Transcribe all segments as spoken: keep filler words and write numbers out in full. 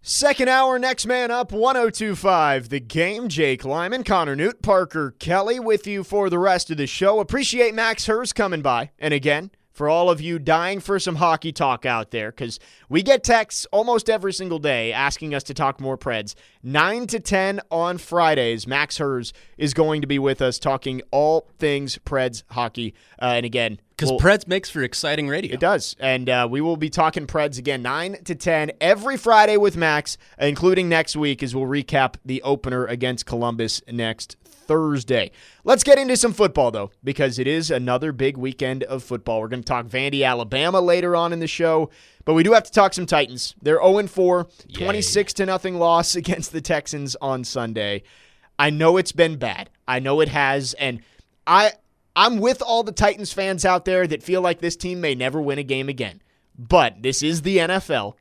Second hour, next man up, one oh two point five The Game. Jake Lyman, Connor Newt, Parker Kelly with you for the rest of the show. Appreciate Max Hers coming by. And again, for all of you dying for some hockey talk out there, because we get texts almost every single day asking us to talk more Preds. nine to ten on Fridays, Max Hers is going to be with us talking all things Preds hockey. Uh, and again, because we'll, Preds makes for exciting radio. It does. And uh, we will be talking Preds again nine to ten every Friday with Max, including next week as we'll recap the opener against Columbus next Thursday. Let's get into some football, though, because it is another big weekend of football. We're going to talk Vandy, Alabama later on in the show, but we do have to talk some Titans. They're oh and four, twenty-six to nothing loss against the Texans on Sunday. I know it's been bad. I know it has, and I... I'm with all the Titans fans out there that feel like this team may never win a game again. But this is the N F L,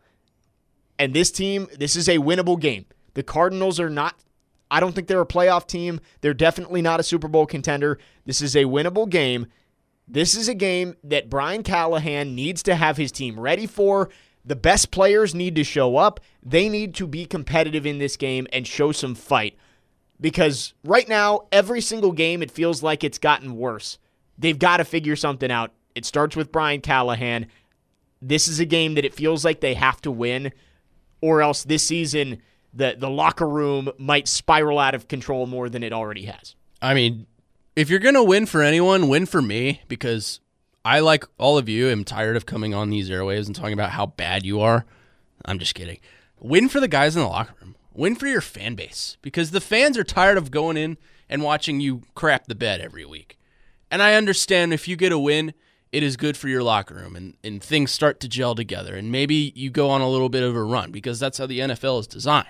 and this team, this is a winnable game. The Cardinals are not, I don't think they're a playoff team. They're definitely not a Super Bowl contender. This is a winnable game. This is a game that Brian Callahan needs to have his team ready for. The best players need to show up. They need to be competitive in this game and show some fight. Because right now, every single game, it feels like it's gotten worse. They've got to figure something out. It starts with Brian Callahan. This is a game that it feels like they have to win, or else this season, the, the locker room might spiral out of control more than it already has. I mean, if you're going to win for anyone, win for me, because I, like all of you, am tired of coming on these airwaves and talking about how bad you are. I'm just kidding. Win for the guys in the locker room. Win for your fan base, because the fans are tired of going in and watching you crap the bed every week. And I understand if you get a win, it is good for your locker room, and, and things start to gel together, and maybe you go on a little bit of a run, because that's how the N F L is designed.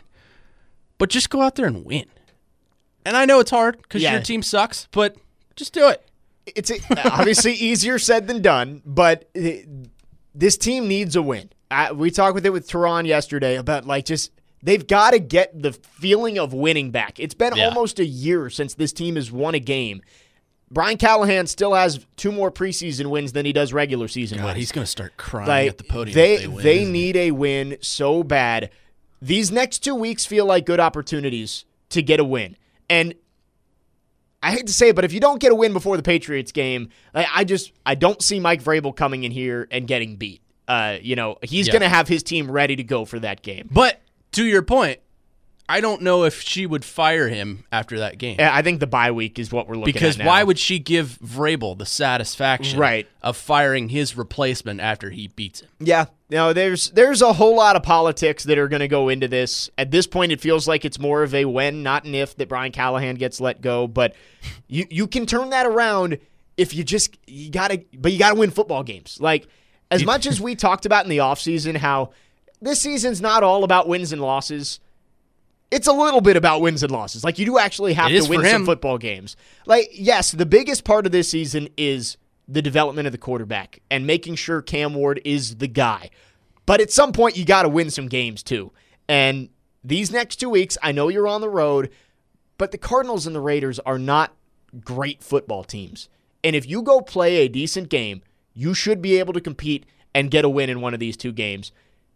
But just go out there and win. And I know it's hard, because yeah. your team sucks, but just do it. It's obviously easier said than done, but this team needs a win. I, we talked with it with Teron yesterday about, like, just... They've got to get the feeling of winning back. It's been yeah. almost a year since this team has won a game. Brian Callahan still has two more preseason wins than he does regular season God, wins. He's going to start crying like, at the podium They if they win. They need a win so bad. These next two weeks feel like good opportunities to get a win. And I hate to say it, but if you don't get a win before the Patriots game, I, I just I don't see Mike Vrabel coming in here and getting beat. Uh, you know, he's yeah. going to have his team ready to go for that game. But to your point, I don't know if she would fire him after that game. I think the bye week is what we're looking because at now. Why would she give Vrabel the satisfaction right. of firing his replacement after he beats him? Yeah. No, there's there's a whole lot of politics that are going to go into this. At this point, it feels like it's more of a when, not an if, that Brian Callahan gets let go. But you you can turn that around if you just you gotta but you gotta win football games. Like as much as we talked about in the offseason how this season's not all about wins and losses. It's a little bit about wins and losses. Like, you do actually have to win some football games. Like, yes, the biggest part of this season is the development of the quarterback and making sure Cam Ward is the guy. But at some point, you got to win some games, too. And these next two weeks, I know you're on the road, but the Cardinals and the Raiders are not great football teams. And if you go play a decent game, you should be able to compete and get a win in one of these two games.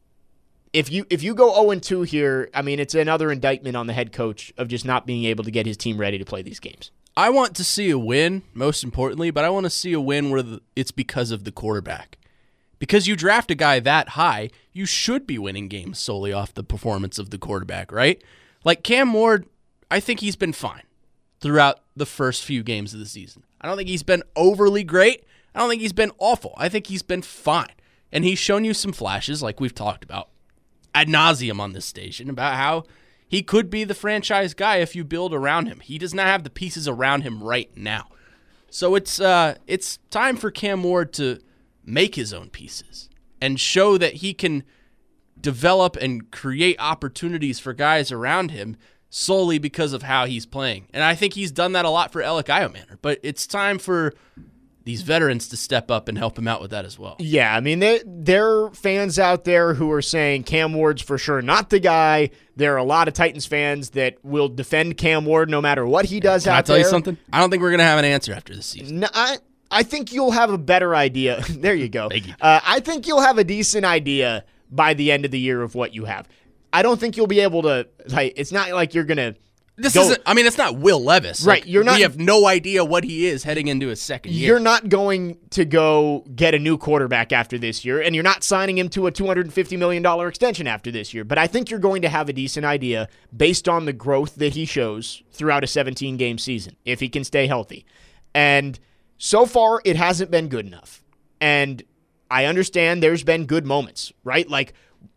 If you if you go oh and two here, I mean, it's another indictment on the head coach of just not being able to get his team ready to play these games. I want to see a win, most importantly, but I want to see a win where it's because of the quarterback. Because you draft a guy that high, you should be winning games solely off the performance of the quarterback, right? Like Cam Ward, I think he's been fine throughout the first few games of the season. I don't think he's been overly great. I don't think he's been awful. I think he's been fine. And he's shown you some flashes, like we've talked about ad nauseum on this station, about how he could be the franchise guy if you build around him. He does not have the pieces around him right now. So it's uh, it's time for Cam Ward to make his own pieces and show that he can develop and create opportunities for guys around him solely because of how he's playing. And I think he's done that a lot for Alec Iomanner, but it's time for these veterans to step up and help him out with that as well. Yeah, I mean, there, there are fans out there who are saying Cam Ward's for sure not the guy. There are a lot of Titans fans that will defend Cam Ward no matter what he does Can out there. Can I tell you something? I don't think we're going to have an answer after this season. No, I, I think you'll have a better idea. There you go. Thank you. Uh, I think you'll have a decent idea by the end of the year of what you have. I don't think you'll be able to, like, it's not like you're going to. This go, isn't, I mean, it's not Will Levis. Right. Like, you're not, we have no idea what he is heading into his second year. You're not going to go get a new quarterback after this year, and you're not signing him to a two hundred fifty million dollars extension after this year. But I think you're going to have a decent idea based on the growth that he shows throughout a seventeen-game season, if he can stay healthy. And so far, it hasn't been good enough. And I understand there's been good moments, right? Like,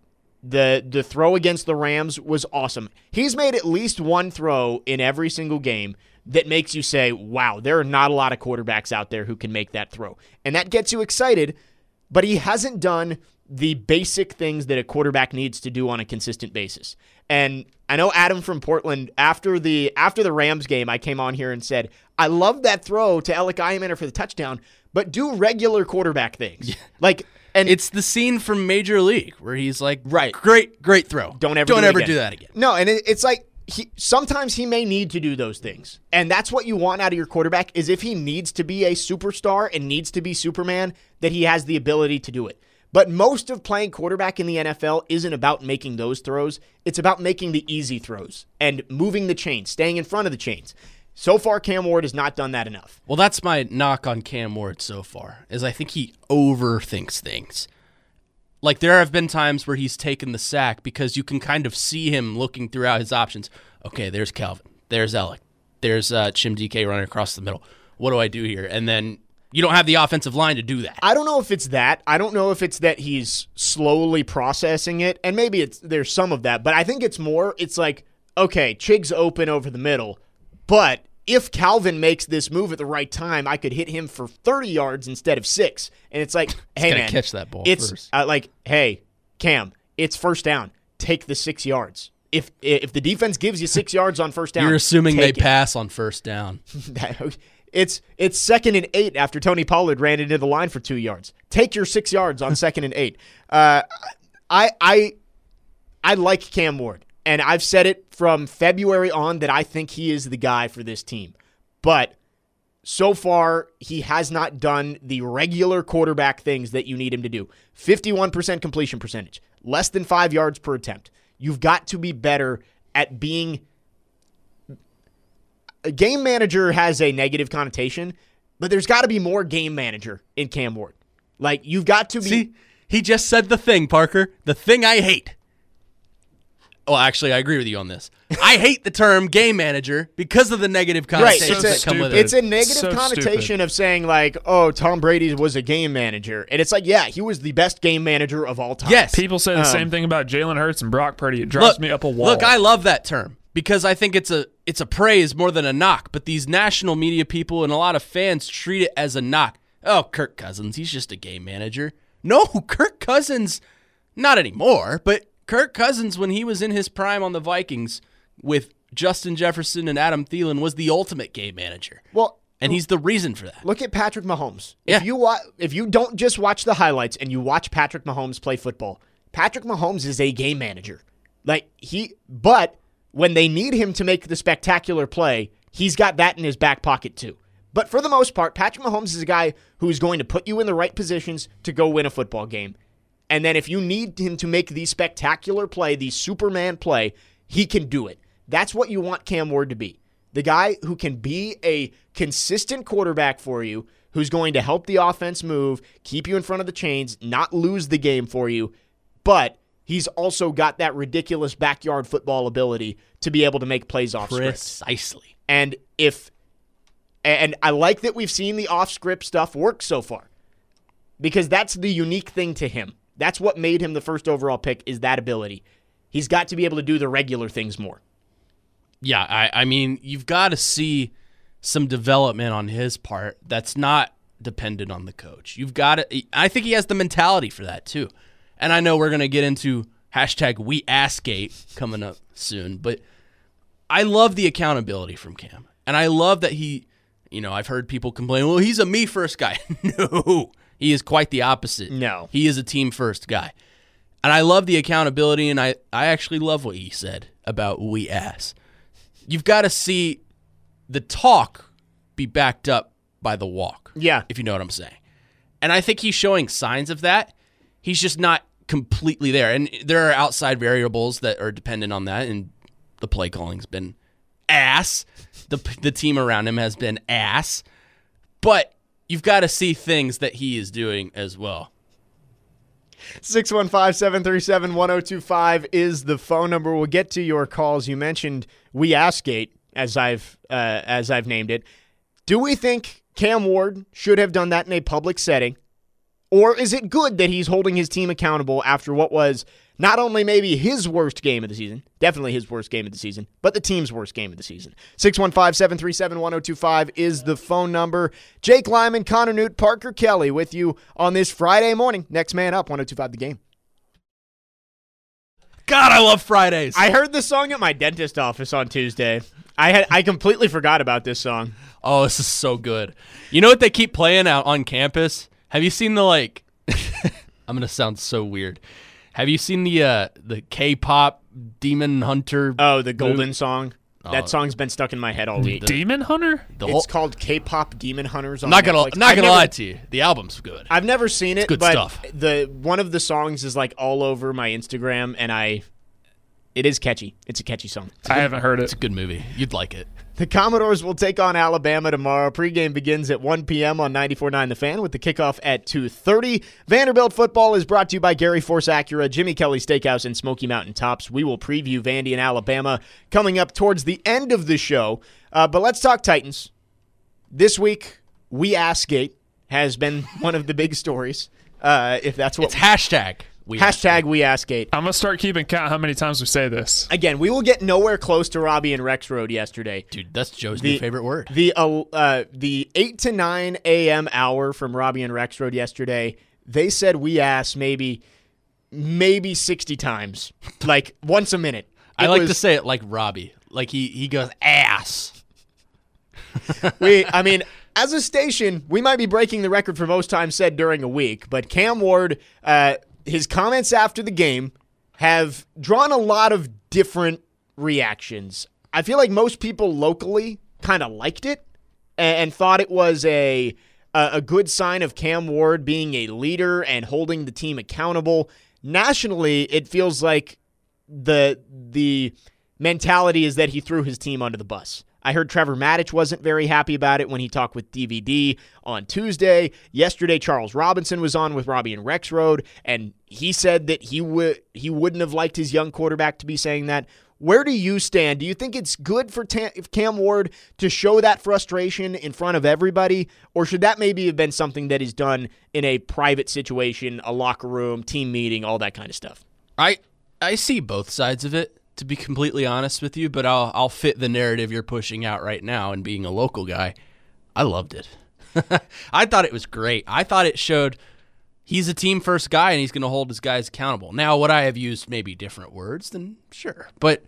The the throw against the Rams was awesome. He's made at least one throw in every single game that makes you say, wow, there are not a lot of quarterbacks out there who can make that throw. And that gets you excited, but he hasn't done the basic things that a quarterback needs to do on a consistent basis. And I know Adam from Portland, after the after the Rams game, I came on here and said, I love that throw to Alec Eyemanner for the touchdown, but do regular quarterback things. Yeah. Like, and it's the scene from Major League where he's like, right, great, great throw. Don't ever, don't do, ever do that again. No, and it, it's like he sometimes he may need to do those things, and that's what you want out of your quarterback. Is if he needs to be a superstar and needs to be Superman, that he has the ability to do it. But most of playing quarterback in the N F L isn't about making those throws. It's about making the easy throws and moving the chains, staying in front of the chains. So far, Cam Ward has not done that enough. Well, that's my knock on Cam Ward so far, is I think he overthinks things. Like, there have been times where he's taken the sack because you can kind of see him looking throughout his options. Okay, there's Calvin. There's Alec. There's uh, Chim D K running across the middle. What do I do here? And then you don't have the offensive line to do that. I don't know if it's that. I don't know if it's that he's slowly processing it, and maybe it's there's some of that. But I think it's more, it's like, okay, Chig's open over the middle, but if Calvin makes this move at the right time, I could hit him for thirty yards instead of six. And it's like, hey, man, man, catch that ball it's first. Uh, like, hey, Cam, it's first down. Take the six yards. If if the defense gives you six yards on first down, you're assuming they it. pass on first down. It's it's second and eight after Tony Pollard ran into the line for two yards. Take your six yards on second and eight. Uh, I I I like Cam Ward, and I've said it from February on that I think he is the guy for this team. But so far, he has not done the regular quarterback things that you need him to do. fifty-one percent completion percentage, less than five yards per attempt. You've got to be better at being. A game manager has a negative connotation, but there's got to be more game manager in Cam Ward. Like, you've got to be. See, he just said the thing, Parker. The thing I hate. Well, actually, I agree with you on this. I hate the term game manager because of the negative connotations right. that come with it. It's a negative so connotation stupid. of saying, like, oh, Tom Brady was a game manager. And it's like, yeah, he was the best game manager of all time. Yes. People say the Um, same thing about Jalen Hurts and Brock Purdy. It drives look, me up a wall. Look, I love that term because I think it's a it's a praise more than a knock. But these national media people and a lot of fans treat it as a knock. Oh, Kirk Cousins, he's just a game manager. No, Kirk Cousins, not anymore, but Kirk Cousins, when he was in his prime on the Vikings with Justin Jefferson and Adam Thielen, was the ultimate game manager. Well, and he's the reason for that. look at Patrick Mahomes. Yeah. If you wa- if you don't just watch the highlights and you watch Patrick Mahomes play football, Patrick Mahomes is a game manager. Like he, but when they need him to make the spectacular play, he's got that in his back pocket too. But for the most part, Patrick Mahomes is a guy who is going to put you in the right positions to go win a football game. And then if you need him to make the spectacular play, the Superman play, he can do it. That's what you want Cam Ward to be. The guy who can be a consistent quarterback for you, who's going to help the offense move, keep you in front of the chains, not lose the game for you, but he's also got that ridiculous backyard football ability to be able to make plays off script. Precisely. And if and I like that we've seen the off-script stuff work so far, because that's the unique thing to him. That's what made him the first overall pick, is that ability. He's got to be able to do the regular things more. Yeah, I, I mean, you've got to see some development on his part that's not dependent on the coach. You've got to, I think he has the mentality for that too. And I know we're going to get into hashtag WeAskGate coming up soon, but I love the accountability from Cam. And I love that he, you know, I've heard people complain, well, he's a me first guy. No, he is quite the opposite. No. He is a team first guy. And I love the accountability, and I, I actually love what he said about we ass. You've got to see the talk be backed up by the walk. Yeah. If you know what I'm saying. And I think he's showing signs of that. He's just not completely there. And there are outside variables that are dependent on that, and the play calling's been ass. The the team around him has been ass. But you've got to see things that he is doing as well. six one five, seven three seven, one oh two five is the phone number. We'll get to your calls. You mentioned We Ask Gate, as I've uh, as I've named it. Do we think Cam Ward should have done that in a public setting? Or is it good that he's holding his team accountable after what was not only maybe his worst game of the season, definitely his worst game of the season, but the team's worst game of the season? six one five, seven three seven, one oh two five is the phone number. Jake Lyman, Connor Newt, Parker Kelly with you on this Friday morning. Next man up, one oh two five The Game. God, I love Fridays. I heard this song at my dentist office on Tuesday. I had I completely forgot about this song. Oh, this is so good. You know what they keep playing out on campus? Have you seen the, like, I'm going to sound so weird. Have you seen the uh, the K-pop Demon Hunter? Oh, the Golden movie? song. That Oh. song's been stuck in my head all week. Demon Hunter? The It's whole, called K-pop Demon Hunters on I'm not gonna, Netflix. I'm not I've gonna never- lie to you. The album's good. I've never seen it, good but stuff. the one of the songs is like all over my Instagram, and I, it is catchy. It's a catchy song. I haven't heard It's it. a good movie. You'd like it. The Commodores will take on Alabama tomorrow. Pregame begins at one p.m. on ninety-four point nine The Fan with the kickoff at two thirty. Vanderbilt football is brought to you by Gary Force Acura, Jimmy Kelly Steakhouse, and Smoky Mountain Tops. We will preview Vandy and Alabama coming up towards the end of the show. Uh, but let's talk Titans. This week, We Ask Gate has been one of the big stories, uh, if that's what It's hashtag. We Hashtag We Ask Gate. I'm going to start keeping count how many times we say this. Again, we will get nowhere close to Robbie and Rex Road yesterday. Dude, that's Joe's The- new favorite word. The uh, uh, the eight to nine a.m. hour from Robbie and Rex Road yesterday, they said we asked maybe maybe sixty times, like once a minute. I It like was- to say it like Robbie. Like he, he goes, ass. we. I mean, as a station, we might be breaking the record for most times said during a week. But Cam Ward, uh, his comments after the game have drawn a lot of different reactions. I feel like most people locally kind of liked it and, and thought it was a, a a good sign of Cam Ward being a leader and holding the team accountable. Nationally, it feels like the the mentality is that he threw his team under the bus. I heard Trevor Maddich wasn't very happy about it when he talked with D V D on Tuesday. Yesterday, Charles Robinson was on with Robbie and Rex Road, and he said that he would he wouldn't have liked his young quarterback to be saying that. Where do you stand? Do you think it's good for Tam- Cam Ward to show that frustration in front of everybody, or should that maybe have been something that is done in a private situation, a locker room, team meeting, all that kind of stuff? I I see both sides of it, to be completely honest with you, but I'll I'll fit the narrative you're pushing out right now, and being a local guy, I loved it. I thought it was great. I thought it showed he's a team first guy and he's going to hold his guys accountable. Now, would I have used maybe different words? Then sure, but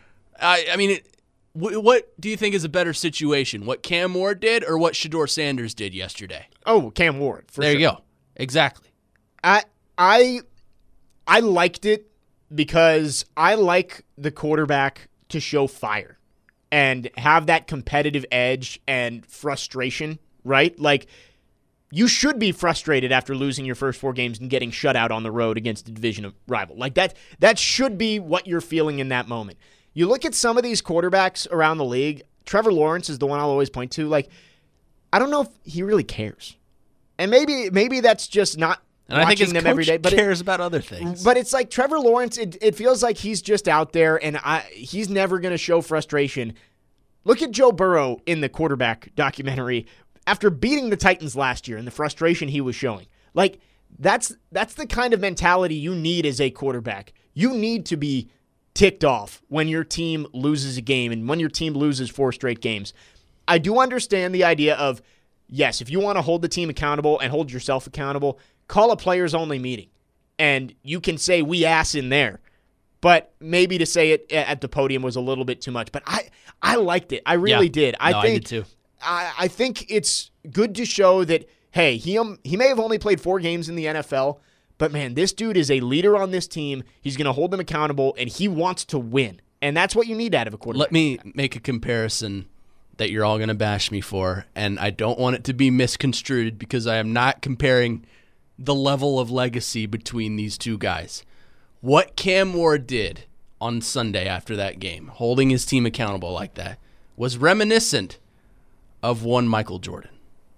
I I mean, it, w- what do you think is a better situation? What Cam Ward did or what Shedeur Sanders did yesterday? Oh, Cam Ward. For there sure. you go. Exactly. I I I liked it because I like the quarterback to show fire and have that competitive edge and frustration, right? Like, you should be frustrated after losing your first four games and getting shut out on the road against a division rival. Like, that that should be what you're feeling in that moment. You look at some of these quarterbacks around the league, Trevor Lawrence is the one I'll always point to. Like, I don't know if he really cares. And maybe maybe that's just not And I think his watching them coach every day, but it- cares about other things. But it's like Trevor Lawrence, it, it feels like he's just out there and I, he's never going to show frustration. Look at Joe Burrow in the quarterback documentary after beating the Titans last year and the frustration he was showing. Like, that's that's the kind of mentality you need as a quarterback. You need to be ticked off when your team loses a game and when your team loses four straight games. I do understand the idea of, yes, if you want to hold the team accountable and hold yourself accountable, call a players-only meeting, and you can say we ass in there. But maybe to say it at the podium was a little bit too much. But I, I liked it. I really Yeah. did. I No, I think did too. I, I think it's good to show that, hey, he um, he may have only played four games in the N F L, but man, this dude is a leader on this team. He's going to hold them accountable, and he wants to win. And that's what you need out of a quarterback. Let me make a comparison that you're all going to bash me for, and I don't want it to be misconstrued because I am not comparing the level of legacy between these two guys. What Cam Ward did on Sunday after that game, holding his team accountable like that, was reminiscent of one Michael Jordan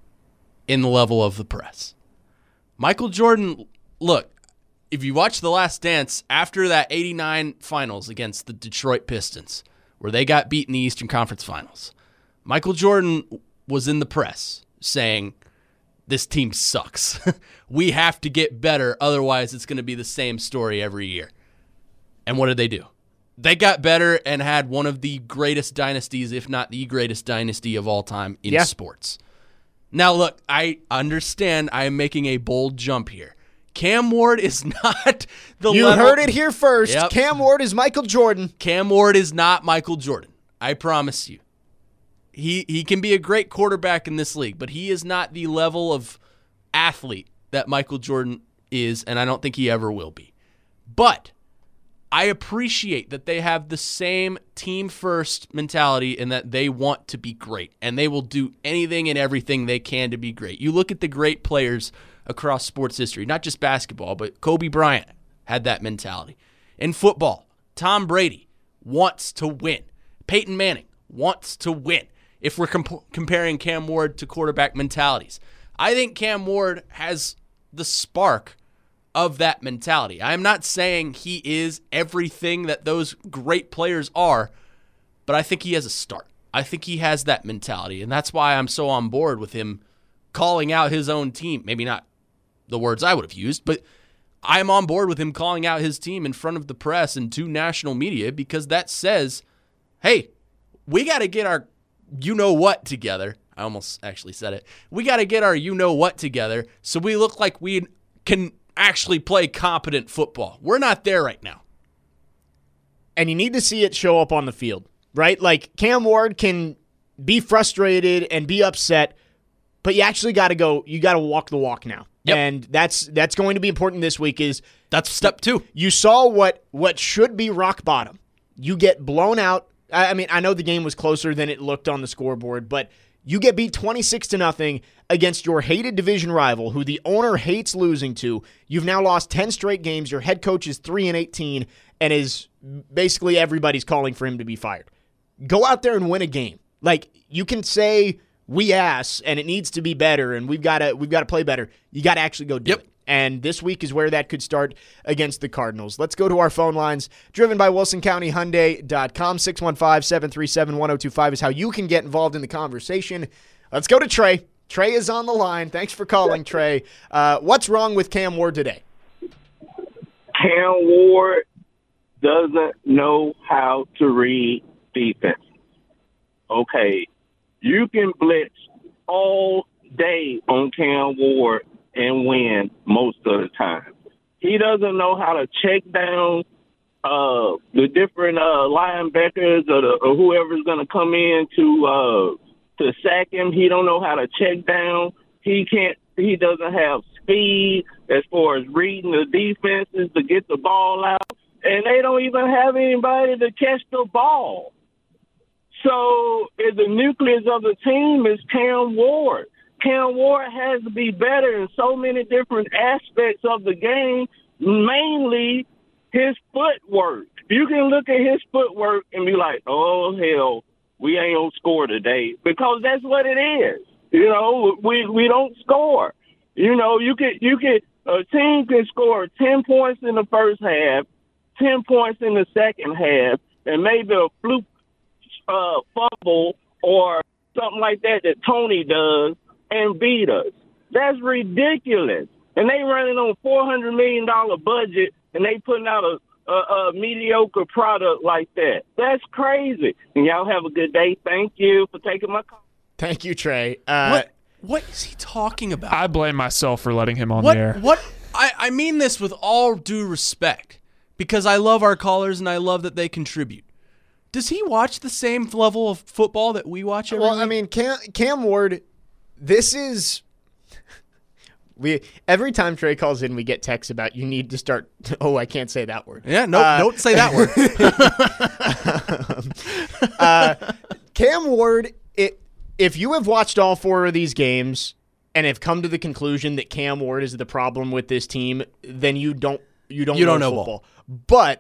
in the level of the press. Michael Jordan, look, if you watch The Last Dance, after that eighty-nine finals against the Detroit Pistons, where they got beat in the Eastern Conference Finals, Michael Jordan was in the press saying, this team sucks. We have to get better, otherwise it's going to be the same story every year. And what did they do? They got better and had one of the greatest dynasties, if not the greatest dynasty of all time in yeah. sports. Now, look, I understand I am making a bold jump here. Cam Ward is not the You level. heard it here first. Yep. Cam Ward is Michael Jordan. Cam Ward is not Michael Jordan. I promise you. He he can be a great quarterback in this league, but he is not the level of athlete that Michael Jordan is, and I don't think he ever will be. But I appreciate that they have the same team-first mentality and that they want to be great, and they will do anything and everything they can to be great. You look at the great players across sports history, not just basketball, but Kobe Bryant had that mentality. In football, Tom Brady wants to win. Peyton Manning wants to win. If we're comp- comparing Cam Ward to quarterback mentalities, I think Cam Ward has the spark of that mentality. I'm not saying he is everything that those great players are, but I think he has a start. I think he has that mentality, and that's why I'm so on board with him calling out his own team. Maybe not the words I would have used, but I'm on board with him calling out his team in front of the press and to national media, because that says, hey, we got to get our you-know-what together. I almost actually said it. We got to get our you-know-what together so we look like we can actually play competent football. We're not there right now. And you need to see it show up on the field, right? Like, Cam Ward can be frustrated and be upset, but you actually got to go, you got to walk the walk now. Yep. And that's that's going to be important this week. Is That's step two. You saw what what should be rock bottom. You get blown out. I mean, I know the game was closer than it looked on the scoreboard, but you get beat twenty-six to nothing against your hated division rival, who the owner hates losing to. You've now lost ten straight games. Your head coach is three and eighteen, and is basically everybody's calling for him to be fired. Go out there and win a game. Like, you can say we ass and it needs to be better, and we've got to we've got to play better. You got to actually go do yep. it. And this week is where that could start against the Cardinals. Let's go to our phone lines. Driven by Wilson County Hyundai dot com. six one five, seven three seven, one oh two five is how you can get involved in the conversation. Let's go to Trey. Trey is on the line. Thanks for calling, Trey. Uh, what's wrong with Cam Ward today? Cam Ward doesn't know how to read defense. Okay, you can blitz all day on Cam Ward and win most of the time. He doesn't know how to check down uh, the different uh, linebackers or, the, or whoever's going to come in to uh, to sack him. He don't know how to check down. He can't. He doesn't have speed as far as reading the defenses to get the ball out, and they don't even have anybody to catch the ball. So the nucleus of the team is Cam Ward. Cam Ward has to be better in so many different aspects of the game, mainly his footwork. You can look at his footwork and be like, oh, hell, we ain't going to score today, because that's what it is. You know, we we don't score. You know, you can, you can, a team can score ten points in the first half, ten points in the second half, and maybe a fluke uh, fumble or something like that that Tony does, and beat us. That's ridiculous. And they running on a four hundred million dollars budget, and they putting out a, a, a mediocre product like that. That's crazy. And y'all have a good day. Thank you for taking my call. Thank you, Trey. Uh, What what is he talking about? I blame myself for letting him on what the air. what I, I mean this with all due respect, because I love our callers and I love that they contribute. Does he watch the same level of football that we watch every well, week? I mean, Cam, Cam Ward, this is we every time Trey calls in, we get texts about you need to start. Oh, I can't say that word. Yeah, no, Uh, don't say that word. uh, Cam Ward, it, if you have watched all four of these games and have come to the conclusion that Cam Ward is the problem with this team, then you don't you don't You know don't know football. But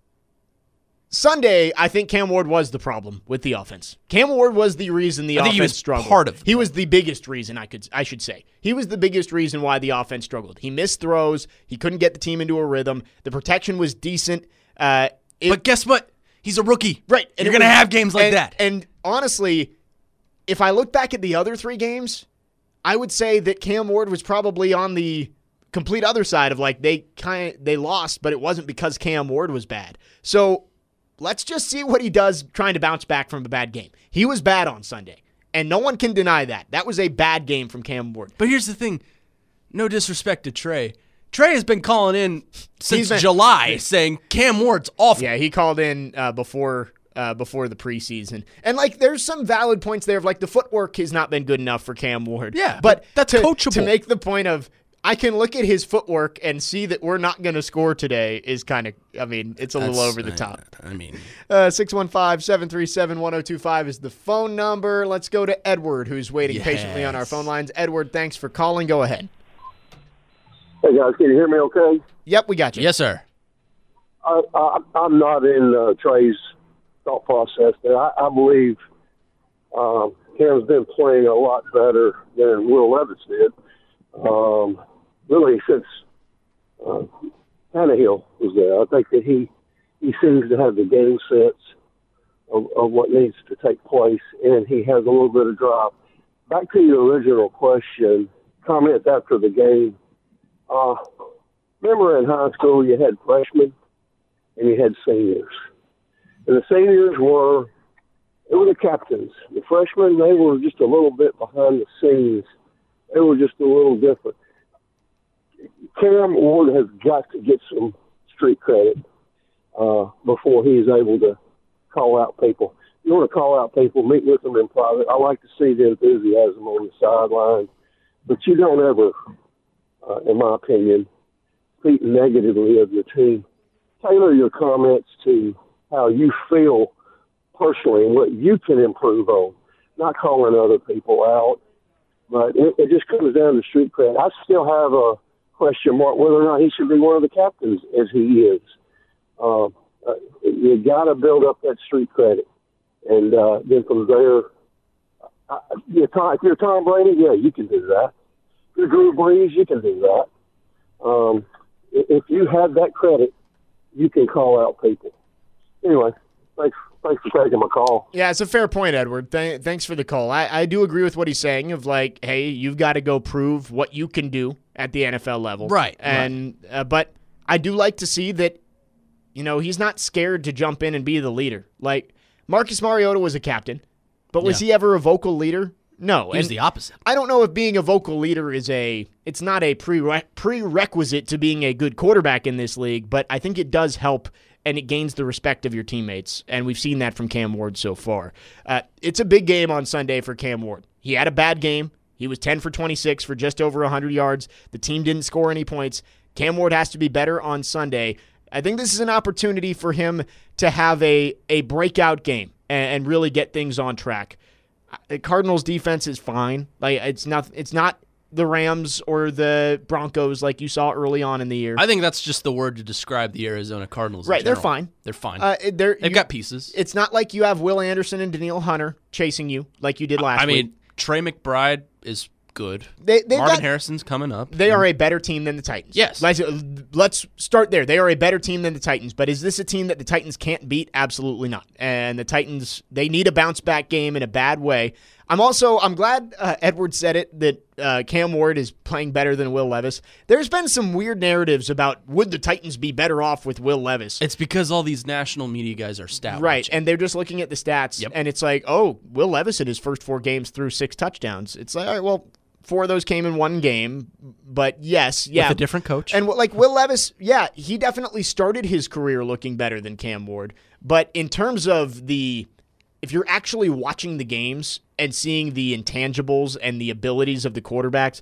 Sunday, I think Cam Ward was the problem with the offense. Cam Ward was the reason the I offense think he was struggled. part of the he was the biggest reason I could I should say. He was the biggest reason why the offense struggled. He missed throws. He couldn't get the team into a rhythm. The protection was decent. Uh, it, But guess what? He's a rookie. right, and You're it going to was- have games like and- that. And honestly, if I look back at the other three games, I would say that Cam Ward was probably on the complete other side of like they kind of, they lost, but it wasn't because Cam Ward was bad. So let's just see what he does trying to bounce back from a bad game. He was bad on Sunday, and no one can deny that. That was a bad game from Cam Ward. But here's the thing. No disrespect to Trey. Trey has been calling in since been- July saying Cam Ward's awful. Yeah, he called in uh, before uh, before the preseason, and like there's some valid points there of like the footwork has not been good enough for Cam Ward. Yeah, but but that's to, coachable. To make the point of I can look at his footwork and see that we're not going to score today is kind of, I mean, it's a little That's- over the I- top. I mean, Uh, six one five, seven three seven, one oh two five is the phone number. Let's go to Edward, who's waiting patiently on our Yes. phone lines. Edward, thanks for calling. Go ahead. Hey guys, can you hear me okay? Yep, we got you. yes, sir. I, I, I'm not in uh, Trey's thought process there. I, I believe um, Cam's been playing a lot better than Will Levis did. Um, really, since uh, Tannehill was there, I think that he he seems to have the game sense of, of what needs to take place, and he has a little bit of drive. Back to your original question, comment after the game. Uh, remember in high school you had freshmen and you had seniors. And the seniors were, they were the captains. The freshmen, they were just a little bit behind the scenes. They were just a little different. Cam Ward has got to get some street credit uh, before he's able to call out people. You want to call out people, meet with them in private. I like to see the enthusiasm on the sideline, but you don't ever, uh, in my opinion, speak negatively of your team. Tailor your comments to how you feel personally and what you can improve on, not calling other people out. But it, it just comes down to street cred. I still have a question mark whether or not he should be one of the captains as he is. Uh, uh, you got to build up that street credit. And uh, then from there, uh, you're Tom, if you're Tom Brady, yeah, you can do that. If you're Drew Brees, you can do that. Um, if you have that credit, you can call out people. Anyway, thanks, thanks for taking my call. Yeah, it's a fair point, Edward. Th- thanks for the call. I, I do agree with what he's saying of like, hey, you've got to go prove what you can do at the N F L level. Right, And uh, but I do like to see that, you know, he's not scared to jump in and be the leader. Like, Marcus Mariota was a captain, but was Yeah. he ever a vocal leader? No. He was And the opposite. I don't know if being a vocal leader is a, it's not a prere- prerequisite to being a good quarterback in this league, but I think it does help and it gains the respect of your teammates. And we've seen that from Cam Ward so far. Uh, it's a big game on Sunday for Cam Ward. He had a bad game. He was ten for twenty-six for just over one hundred yards. The team didn't score any points. Cam Ward has to be better on Sunday. I think this is an opportunity for him to have a, a breakout game and, and really get things on track. The Cardinals defense is fine. Like it's not it's not the Rams or the Broncos like you saw early on in the year. I think that's just the word to describe the Arizona Cardinals. in Right, they're general. fine. They're fine. Uh, they're, They've you- got pieces. It's not like you have Will Anderson and Daniil Hunter chasing you like you did last I week. mean, Trey McBride is good. They- they've Marvin got- Harrison's coming up. They are a better team than the Titans. Yes. Let's, let's start there. They are a better team than the Titans. But is this a team that the Titans can't beat? Absolutely not. And the Titans, they need a bounce back game in a bad way. I'm also, I'm glad uh, Edward said it, that uh, Cam Ward is playing better than Will Levis. There's been some weird narratives about would the Titans be better off with Will Levis? It's because all these national media guys are stat Right, watching. and they're just looking at the stats, Yep. and it's like, oh, Will Levis in his first four games threw six touchdowns. It's like, all right, well, four of those came in one game, but yes, yeah. With a different coach. And like Will Levis, yeah, he definitely started his career looking better than Cam Ward. But in terms of the, if you're actually watching the games and seeing the intangibles and the abilities of the quarterbacks,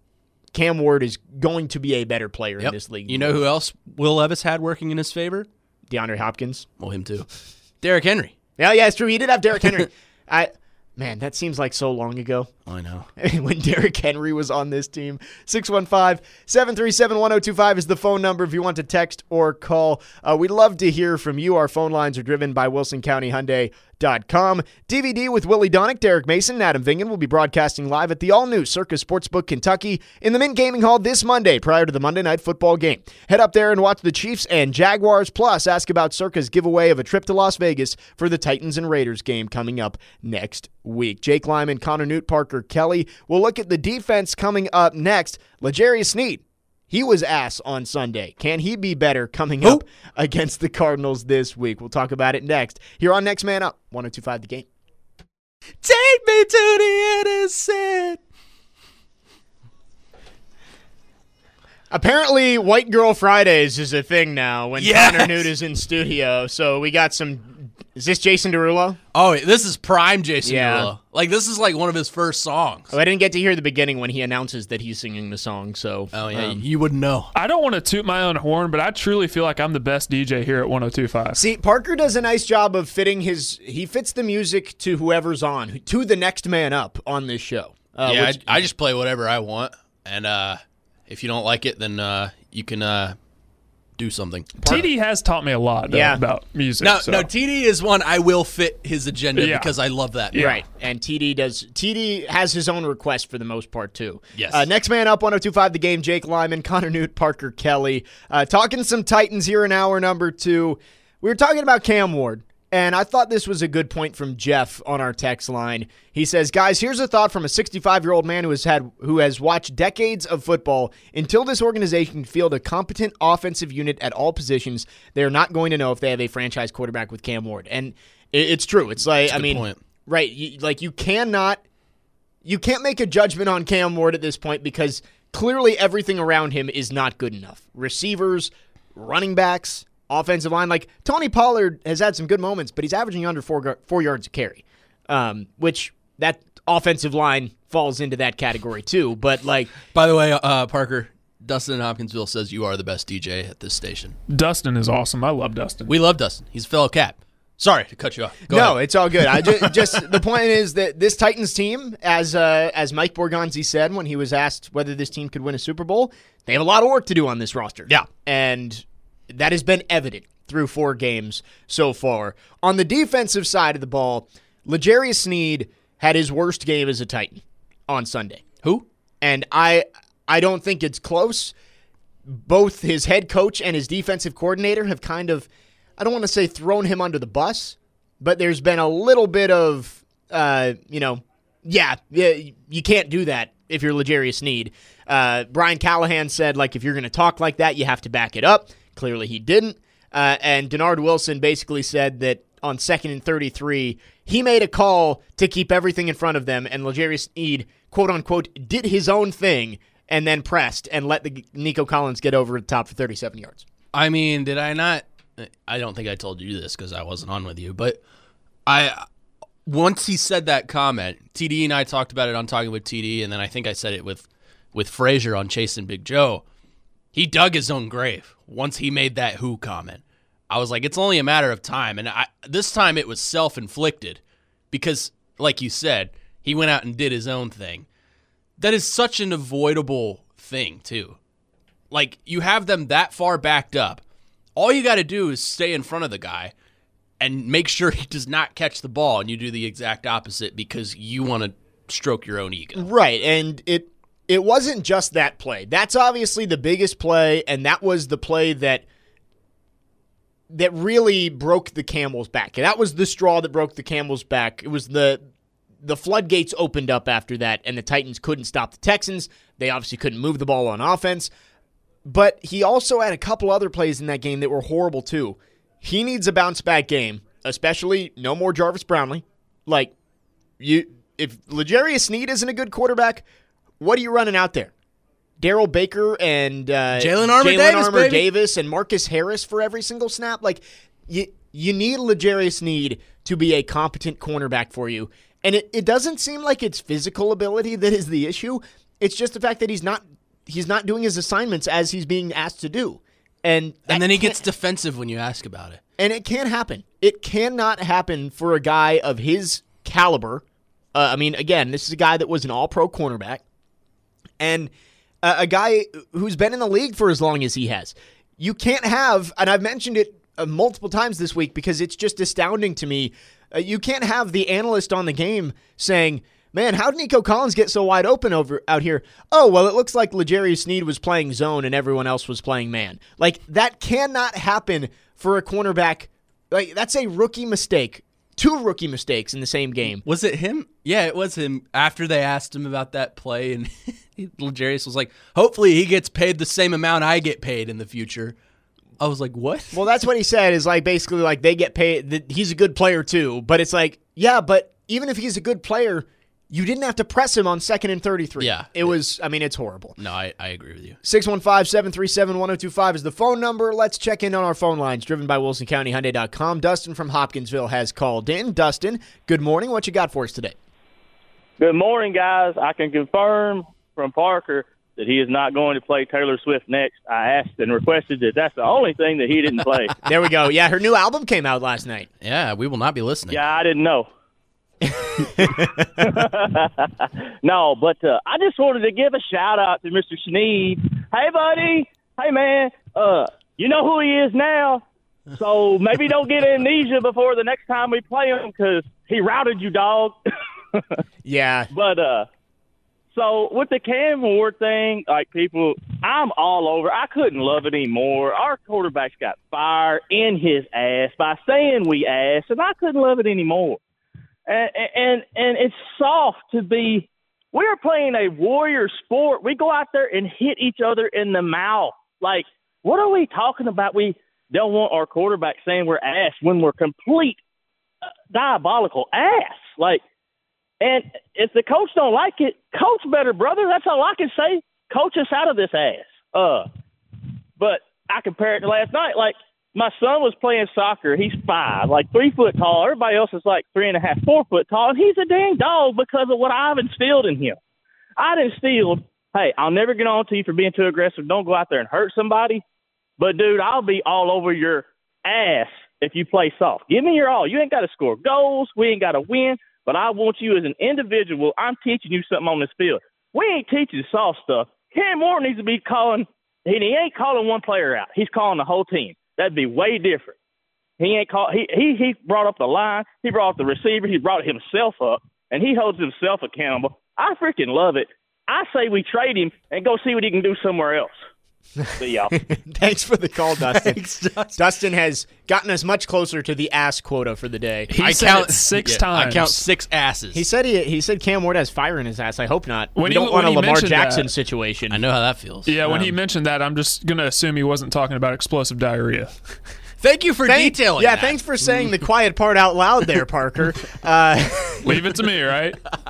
Cam Ward is going to be a better player Yep. in this league. You know who else Will Levis had working in his favor? DeAndre Hopkins. Well, him too. Derrick Henry. Yeah, yeah, it's true. He did have Derrick Henry. I man, that seems like so long ago. I know. when Derrick Henry was on this team. six one five, seven three seven, one oh two five is the phone number if you want to text or call. Uh, we'd love to hear from you. Our phone lines are driven by Wilson County Hyundai dot com. D V D with Willie Donick, Derek Mason, and Adam Vingan will be broadcasting live at the all-new Circus Sportsbook Kentucky in the Mint Gaming Hall this Monday prior to the Monday Night Football game. Head up there and watch the Chiefs and Jaguars, plus ask about Circa's giveaway of a trip to Las Vegas for the Titans and Raiders game coming up next week. Jake Lyman, Connor Newt, Parker Kelly. We'll look at the defense coming up next. L'Jarius Sneed. He was ass on Sunday. Can he be better coming Who? up against the Cardinals this week? We'll talk about it next here on Next Man Up, one oh two five The Game. Take me to the innocent. Apparently, White Girl Fridays is a thing now when Yes. Connor Newt is in studio. So we got some. Is this Jason Derulo? Oh, this is prime Jason Yeah. Derulo. Like, this is like one of his first songs. Oh, I didn't get to hear the beginning when he announces that he's singing the song. So Oh, yeah, um, you wouldn't know. I don't want to toot my own horn, but I truly feel like I'm the best D J here at one oh two five. See, Parker does a nice job of fitting his. He fits the music to whoever's on, to the next man up on this show. Uh, yeah, which- I, I just play whatever I want, and uh, if you don't like it, then uh, you can uh, do something. T D has taught me a lot though, Yeah. about music. No, so. no, T D is one I will fit his agenda Yeah. because I love that. Yeah. Right, and T D does. T D has his own request for the most part too. Yes. Uh, next man up, one oh two five The Game. Jake Lyman, Connor Newt, Parker Kelly, uh, talking some Titans here in hour number two. We were talking about Cam Ward, and I thought this was a good point from Jeff on our text line. He says, "Guys, here's a thought from a sixty-five-year-old man who has had who has watched decades of football. Until this organization can field a competent offensive unit at all positions, they are not going to know if they have a franchise quarterback with Cam Ward." And it, it's true. It's like That's a I good mean. point. Right, you, like you cannot, you can't make a judgment on Cam Ward at this point because clearly everything around him is not good enough. Receivers, running backs, offensive line. Like Tony Pollard has had some good moments, but he's averaging under four gu- four yards a carry, um, which that offensive line falls into that category too. But like, By the way, uh, Parker, Dustin in Hopkinsville says you are the best D J at this station. Dustin is awesome. I love Dustin. We love Dustin. He's a fellow Cap. Sorry to cut you off. Go no, ahead. it's all good. I just, just the point is that this Titans team, as uh, as Mike Borgonzi said when he was asked whether this team could win a Super Bowl, they have a lot of work to do on this roster. Yeah. And that has been evident through four games so far. On the defensive side of the ball, L'Jarius Sneed had his worst game as a Titan on Sunday. Who? And I I don't think it's close. Both his head coach and his defensive coordinator have kind of, I don't want to say thrown him under the bus, but there's been a little bit of, uh, you know, yeah, yeah, you can't do that if you're L'Jarius Sneed. Uh, Brian Callahan said, like, if you're going to talk like that, you have to back it up. Clearly he didn't. Uh, and Denard Wilson basically said that on second and thirty-three, he made a call to keep everything in front of them, and L'Jarius Sneed, quote-unquote, did his own thing and then pressed and let the Nico Collins get over the top for thirty-seven yards. I mean, did I not? I don't think I told you this because I wasn't on with you, but I once he said that comment, T D and I talked about it on Talking with T D, and then I think I said it with with Frazier on Chasing Big Joe. He dug his own grave once he made that who comment. I was like, it's only a matter of time, and I, this time it was self-inflicted because, like you said, he went out and did his own thing. That is such an avoidable thing, too. Like, you have them that far backed up. All you got to do is stay in front of the guy and make sure he does not catch the ball, and you do the exact opposite because you want to stroke your own ego. Right, and it it wasn't just that play. That's obviously the biggest play, and that was the play that that really broke the camel's back. That was the straw that broke the camel's back. It was the the floodgates opened up after that, and the Titans couldn't stop the Texans. They obviously couldn't move the ball on offense. But he also had a couple other plays in that game that were horrible too. He needs a bounce-back game, especially no more Jarvis Brownlee. Like, you, if L'Jarius Sneed isn't a good quarterback, what are you running out there? Darrell Baker and uh, Jalen Armour Jalen Davis, Armour baby. Davis and Marcus Harris for every single snap. Like, you, you need L'Jarius Sneed to be a competent cornerback for you. And it, it doesn't seem like it's physical ability that is the issue. It's just the fact that he's not he's not doing his assignments as he's being asked to do. And that And then he can't- gets defensive when you ask about it. and it can't happen. It cannot happen for a guy of his caliber, Uh, I mean, again, this is a guy that was an all-pro cornerback and uh, a guy who's been in the league for as long as he has. You can't have, and I've mentioned it uh, multiple times this week because it's just astounding to me, uh, you can't have the analyst on the game saying, man, how did Nico Collins get so wide open over out here? Oh, well, it looks like L'Jarius Sneed was playing zone and everyone else was playing man. Like, that cannot happen for a cornerback. Like, that's a rookie mistake. Two rookie mistakes in the same game. Was it him? Yeah, it was him. After they asked him about that play, and L'Jarius was like, hopefully he gets paid the same amount I get paid in the future. I was like, what? Well, that's what he said, is like basically like they get paid. That he's a good player too. But it's like, yeah, but even if he's a good player, you didn't have to press him on second and thirty-three. Yeah. It was, I mean, it's horrible. No, I, I agree with you. six one five, seven three seven, one oh two five is the phone number. Let's check in on our phone lines, driven by Wilson County Hyundai dot com. Dustin from Hopkinsville has called in. Dustin, good morning. What you got for us today? Good morning, guys. I can confirm from Parker that he is not going to play Taylor Swift next. I asked and requested that that's the only thing that he didn't play. There we go. Yeah, her new album came out last night. Yeah, we will not be listening. Yeah, I didn't know. No, but uh, I just wanted to give a shout out to Mister Sneed. Hey, buddy. Hey, man. Uh, you know who he is now. So maybe don't get amnesia before the next time we play him because he routed you, dog. Yeah. But uh, so with the Cam Ward thing, like people, I'm all over. I couldn't love it anymore. Our quarterback's got fire in his ass by saying we ass, and I couldn't love it anymore. And, and and it's soft to be – we are playing a warrior sport. We go out there and hit each other in the mouth. Like, what are we talking about? We don't want our quarterback saying we're ass when we're complete uh, diabolical ass. Like, and if the coach don't like it, coach better, brother. That's all I can say. Coach us out of this ass. Uh, But I compare it to last night. Like, my son was playing soccer. He's five, like three foot tall. Everybody else is like three and a half, four foot tall. And he's a dang dog because of what I've instilled in him. I'd instilled, hey, I'll never get on to you for being too aggressive. Don't go out there and hurt somebody. But, dude, I'll be all over your ass if you play soft. Give me your all. You ain't got to score goals. We ain't got to win. But I want you as an individual. I'm teaching you something on this field. We ain't teaching soft stuff. Cam Moore needs to be calling – and he ain't calling one player out. He's calling the whole team. That'd be way different. He ain't call. He he he brought up the line. He brought up the receiver. He brought himself up, and he holds himself accountable. I freaking love it. I say we trade him and go see what he can do somewhere else. But y'all. Thanks for the call, Dustin. Thanks, Dustin. Dustin has gotten us much closer to the ass quota for the day. He I said count it six yeah, times. I count six asses. He said he he said Cam Ward has fire in his ass. I hope not. When we he- don't want a when he Lamar mentioned Jackson that- situation. I know how that feels. Yeah, when Um, he mentioned that, I'm just going to assume he wasn't talking about explosive diarrhea. Thank you for Thank- detailing Yeah, that. thanks for saying the quiet part out loud there, Parker. Uh, Leave it to me, right?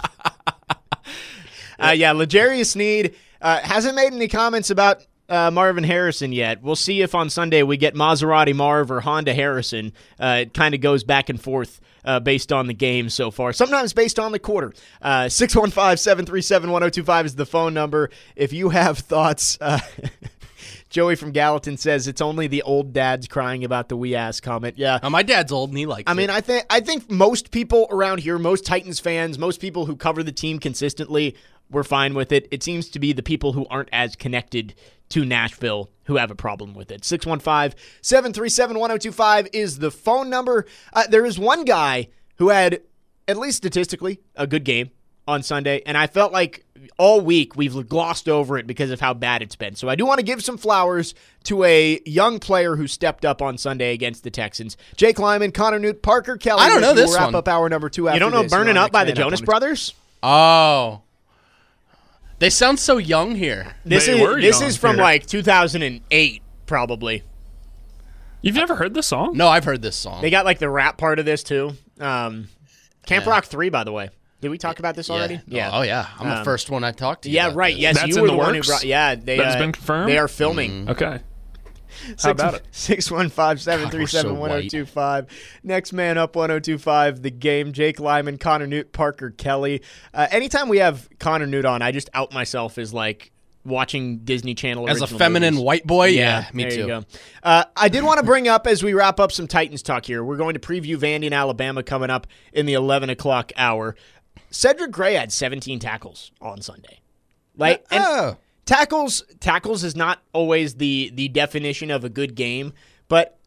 uh, yeah, L'Jarius Sneed uh, hasn't made any comments about uh, Marvin Harrison yet. We'll see if on Sunday we get Maserati Marv or Honda Harrison. Uh, it kind of goes back and forth uh, based on the game so far. Sometimes based on the quarter. Uh, six one five, seven three seven, one oh two five is the phone number. If you have thoughts... Uh, Joey from Gallatin says it's only the old dads crying about the wee ass comment. Yeah. Oh, my dad's old and he likes I mean, it. I think I think most people around here, most Titans fans, most people who cover the team consistently, we're fine with it. It seems to be the people who aren't as connected to Nashville who have a problem with it. six one five, seven three seven, one oh two five is the phone number. Uh, there is one guy who had, at least statistically, a good game on Sunday, and I felt like all week we've glossed over it because of how bad it's been. So I do want to give some flowers to a young player who stepped up on Sunday against the Texans. Jake Lyman, Connor Newt, Parker Kelly. I don't know We'll this wrap one. up hour number two after You don't know this. Burning You're Up by next the man up Jonas on it. Brothers? Oh. They sound so young here. This They is were this young is from here. like two thousand eight, probably. You've never heard this song? No, I've heard this song. They got like the rap part of this too. Um, Camp Yeah. Rock three, by the way. Did we talk about this already? Yeah. Oh, yeah. I'm the Um, first one I talked to you Yeah, about right. this. Yes, That's you in were the the one who works? brought. Yeah, they That's uh, been confirmed? They are filming. Okay. How Six, about it? six one five, seven three seven, one oh two five. Next man up, one oh two five. The game. Jake Lyman, Connor Newt, Parker Kelly. Uh, anytime we have Connor Newt on, I just out myself as like watching Disney Channel As a original feminine movies. white boy? Yeah, me there too. You go. Uh, I did want to bring up as we wrap up some Titans talk here. We're going to preview Vandy and Alabama coming up in the eleven o'clock hour. Cedric Gray had seventeen tackles on Sunday. Like, and Oh. tackles tackles is not always the the definition of a good game, but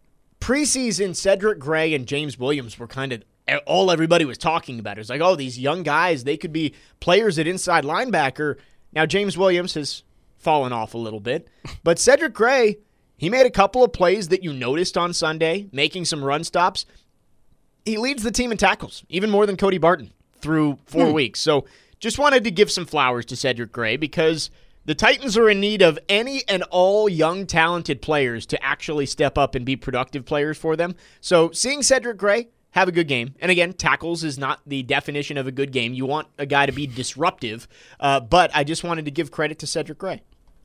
preseason Cedric Gray and James Williams were kind of all everybody was talking about. It was like, oh, these young guys, they could be players at inside linebacker. Now James Williams has fallen off a little bit, but Cedric Gray, he made a couple of plays that you noticed on Sunday, making some run stops. He leads the team in tackles, even more than Cody Barton through four Hmm. weeks. So just wanted to give some flowers to Cedric Gray because the Titans are in need of any and all young, talented players to actually step up and be productive players for them. So seeing Cedric Gray have a good game, and again, tackles is not the definition of a good game. You want a guy to be disruptive, uh, but I just wanted to give credit to Cedric Gray.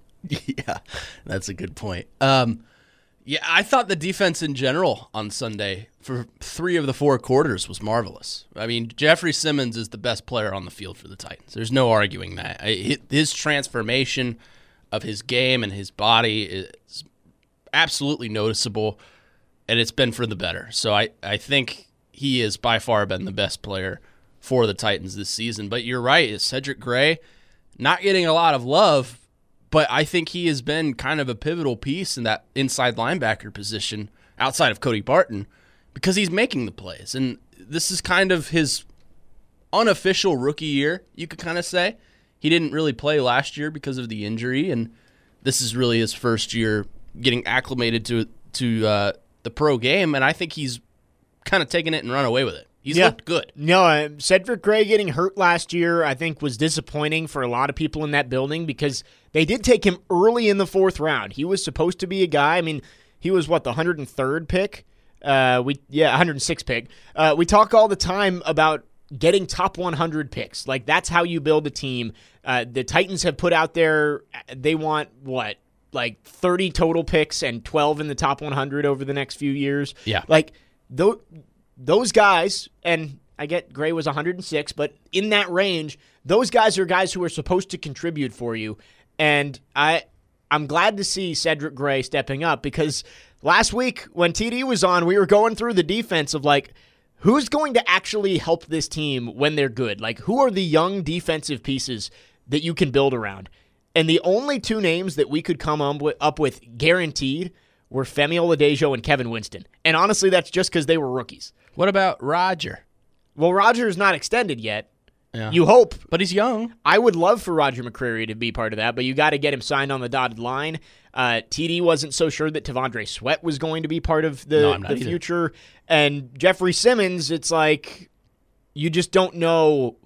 Yeah, that's a good point. Um, yeah, I thought the defense in general on Sunday for three of the four quarters was marvelous. I mean, Jeffrey Simmons is the best player on the field for the Titans. There's no arguing that. I- His transformation of his game and his body is absolutely noticeable, and it's been for the better. So I, I think he has by far been the best player for the Titans this season. But you're right, Cedric Gray not getting a lot of love, but I think he has been kind of a pivotal piece in that inside linebacker position outside of Cody Barton because he's making the plays. And this is kind of his unofficial rookie year, you could kind of say. He didn't really play last year because of the injury, and this is really his first year getting acclimated to to uh, the pro game, and I think he's kind of taken it and run away with it. He's Yeah. looked good. No, uh, Cedric Gray getting hurt last year, I think, was disappointing for a lot of people in that building because they did take him early in the fourth round. He was supposed to be a guy. I mean, he was, what, the one hundred third pick? Uh, we Yeah, one hundred sixth pick. Uh, we talk all the time about getting top one hundred picks. Like, that's how you build a team. Uh, the Titans have put out there, they want, what, like thirty total picks and twelve in the top one hundred over the next few years. Yeah. Like, those those guys, and I get Gray was one hundred six, but in that range, those guys are guys who are supposed to contribute for you. And I, I'm glad to see Cedric Gray stepping up because last week when T D was on, we were going through the defense of like, who's going to actually help this team when they're good? Like, who are the young defensive pieces that you can build around? And the only two names that we could come up with, up with guaranteed were Femi Oladejo and Kevin Winston. And honestly, that's just because they were rookies. What about Roger? Well, Roger's not extended yet. Yeah. You hope. But he's young. I would love for Roger McCreary to be part of that, but you got to get him signed on the dotted line. Uh, T D wasn't so sure that Tavondre Sweat was going to be part of the, No, I'm not the either. future. And Jeffrey Simmons, it's like you just don't know,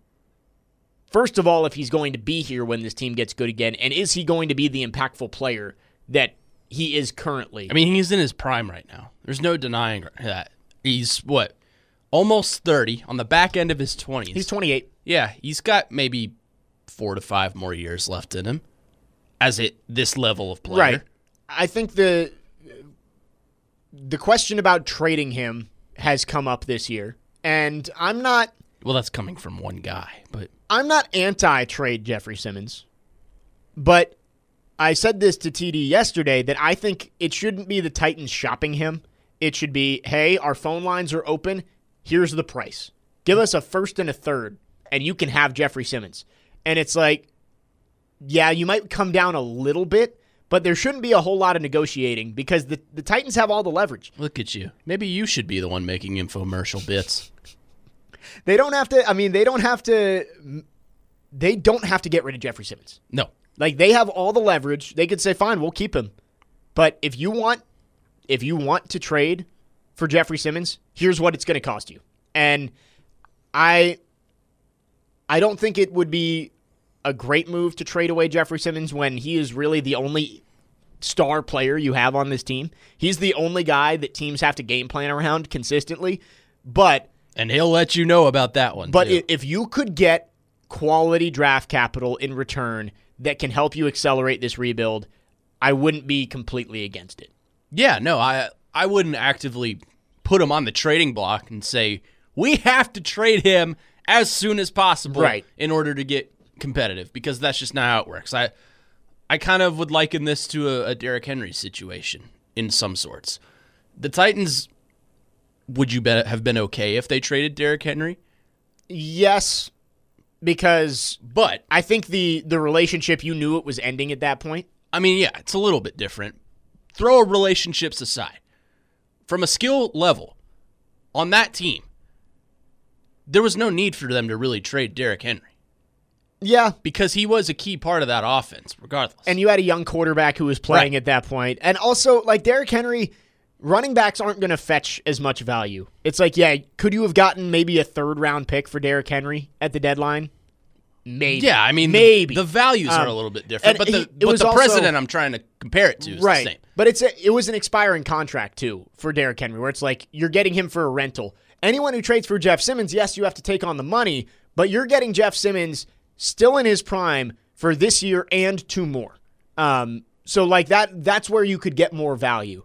first of all, if he's going to be here when this team gets good again, and is he going to be the impactful player that he is currently? I mean, he's in his prime right now. There's no denying that. He's, what, almost thirty, on the back end of his twenties. He's twenty-eight. Yeah, he's got maybe four to five more years left in him as it this level of player. Right. I think the the question about trading him has come up this year, and I'm not Well, that's coming from one guy, but I'm not anti-trade Jeffrey Simmons, but I said this to T D yesterday that I think it shouldn't be the Titans shopping him. It should be, hey, our phone lines are open. Here's the price. Give us a first and a third, and you can have Jeffrey Simmons. And it's like, yeah, you might come down a little bit, but there shouldn't be a whole lot of negotiating because the, the Titans have all the leverage. look at you. Maybe you should be the one making infomercial bits. They don't have to, I mean, they don't have to, they don't have to get rid of Jeffrey Simmons. No. Like, they have all the leverage. They could say, fine, we'll keep him. But if you want, if you want to trade for Jeffrey Simmons, here's what it's going to cost you. And I, I don't think it would be a great move to trade away Jeffrey Simmons when he is really the only star player you have on this team. He's the only guy that teams have to game plan around consistently. But And he'll let you know about that one, But too. i- if you could get quality draft capital in return that can help you accelerate this rebuild, I wouldn't be completely against it. Yeah, no, I I wouldn't actively put him on the trading block and say, we have to trade him as soon as possible Right. in order to get competitive, because that's just not how it works. I I kind of would liken this to a, a Derrick Henry situation in some sorts. The Titans, would you bet, have been okay if they traded Derrick Henry? Yes, because But, I think the the relationship, you knew it was ending at that point. I mean, yeah, it's a little bit different. Throw relationships aside. From a skill level, on that team, there was no need for them to really trade Derrick Henry. Yeah. Because he was a key part of that offense, regardless. And you had a young quarterback who was playing Right. at that point. And also, like, Derrick Henry, running backs aren't going to fetch as much value. It's like, yeah, could you have gotten maybe a third-round pick for Derrick Henry at the deadline? Maybe. Yeah, I mean, maybe. the, the values Um, are a little bit different, and but the, he- it but was the also- president I'm trying to compare it to is right. the same. But it's a, it was an expiring contract, too, for Derrick Henry, where it's like you're getting him for a rental. Anyone who trades for Jeff Simmons, yes, you have to take on the money, but you're getting Jeff Simmons still in his prime for this year and two more. Um, so, like, that that's where you could get more value.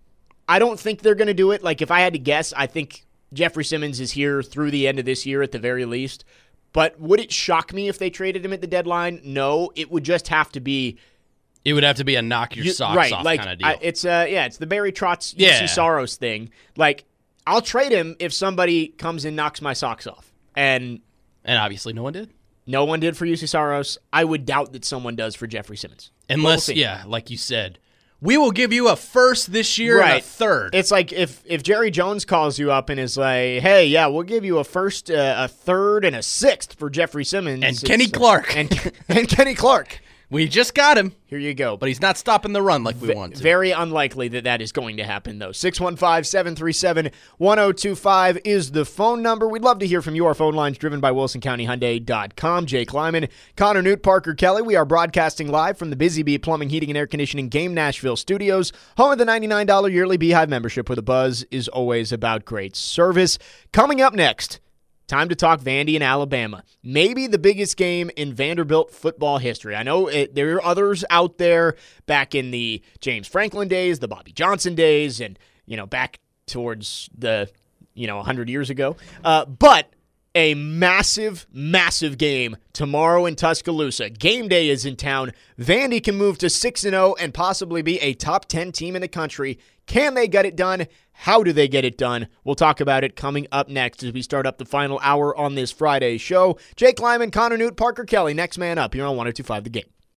I don't think they're going to do it. Like, if I had to guess, I think Jeffrey Simmons is here through the end of this year at the very least. But would it shock me if they traded him at the deadline? No, it would just have to be It would have to be a knock your you- socks right, off like, kind of deal. I, it's uh, yeah, it's the Barry Trotz, U C Yeah. Saros thing. Like, I'll trade him if somebody comes and knocks my socks off, and and obviously no one did. no one did for U C Saros. I would doubt that someone does for Jeffrey Simmons. Unless, But we'll see. yeah, like you said, we will give you a first this year and a Right. third. It's like if if Jerry Jones calls you up and is like, "Hey, yeah, we'll give you a first, uh, a third, and a sixth for Jeffrey Simmons And It's, Kenny uh, Clark. and and Kenny Clark." we just got him, Here you go. but he's not stopping the run like we want to. Very unlikely that that is going to happen, though. six one five, seven three seven, one oh two five is the phone number. We'd love to hear from you. Our phone line's driven by Wilson County Hyundai dot com. Jake Lyman, Connor Newt, Parker Kelly. We are broadcasting live from the Busy Bee Plumbing, Heating, and Air Conditioning Game Nashville studios. Home of the ninety-nine dollars yearly Beehive membership, where the buzz is always about great service. Coming up next, time to talk Vandy and Alabama. Maybe the biggest game in Vanderbilt football history. I know it, there are others out there back in the James Franklin days, the Bobby Johnson days, and, you know, back towards the, you know, one hundred years ago. Uh, but a massive, massive game tomorrow in Tuscaloosa. Game day is in town. Vandy can move to six and oh and possibly be a top ten team in the country. Can they get it done? How do they get it done? We'll talk about it coming up next as we start up the final hour on this Friday show. Jake Lyman, Connor Newt, Parker Kelly, next man up here on one oh two five The Game.